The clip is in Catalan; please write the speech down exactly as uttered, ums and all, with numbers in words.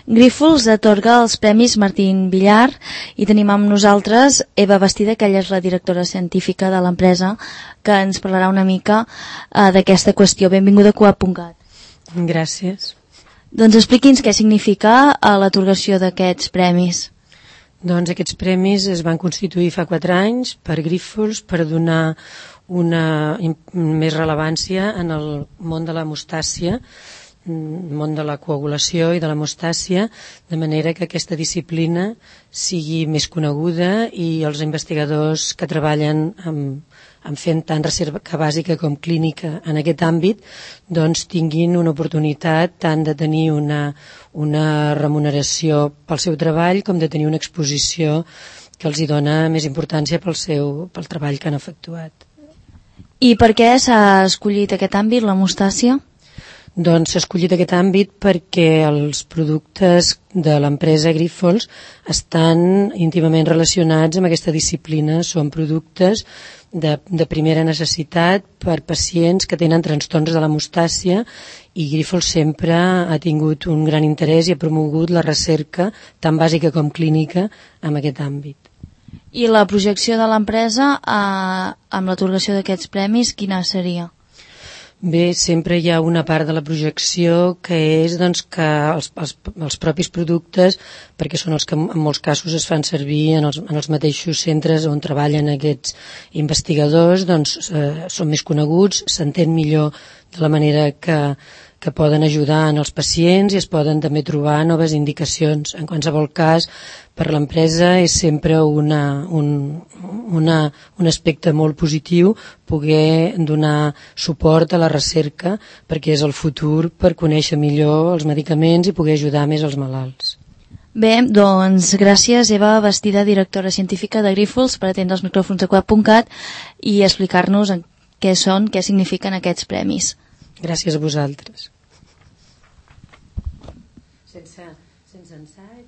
Grífols atorga els Premis Martín Villar i tenim amb nosaltres Eva Bastida, que ella és la directora científica de l'empresa, que ens parlarà una mica uh, d'aquesta qüestió. Benvinguda a Coap punt cat. Gràcies. Doncs expliqui'ns què significa uh, l'atorgació d'aquests premis. Doncs aquests premis es van constituir fa quatre anys per Grífols per donar una més rellevància en el món de l'hemostàcia, món de la coagulació i de l'hemostàcia, de manera que aquesta disciplina sigui més coneguda i els investigadors que treballen amb, amb fent tant recerca bàsica com clínica en aquest àmbit doncs tinguin una oportunitat tant de tenir una, una remuneració pel seu treball com de tenir una exposició que els hi dona més importància pel, seu, pel treball que han efectuat. I per què s'ha escollit aquest àmbit, l'hemostàcia? Doncs s'ha escollit aquest àmbit perquè els productes de l'empresa Grífols estan íntimament relacionats amb aquesta disciplina. Són productes de, de primera necessitat per pacients que tenen trastorns de l'hemostàcia i Grífols sempre ha tingut un gran interès i ha promogut la recerca tant bàsica com clínica en aquest àmbit. I la projecció de l'empresa eh, amb l'atorgació d'aquests premis, quina seria? Bé, sempre hi ha una part de la projecció que és doncs, que els, els, els propis productes, perquè són els que en molts casos es fan servir en els, en els mateixos centres on treballen aquests investigadors, doncs eh, són més coneguts, s'entén millor de la manera que, que poden ajudar en els pacients i es poden també trobar noves indicacions. En qualsevol cas, per l'empresa és sempre una, un, una, un aspecte molt positiu poder donar suport a la recerca perquè és el futur per conèixer millor els medicaments i poder ajudar més els malalts. Bé, doncs gràcies Eva Bastida, directora científica de Grífols, per atendre els micròfons de Coap punt cat i explicar-nos què són, què signifiquen aquests premis. Gràcies a vosaltres. Sense, sense ensaig.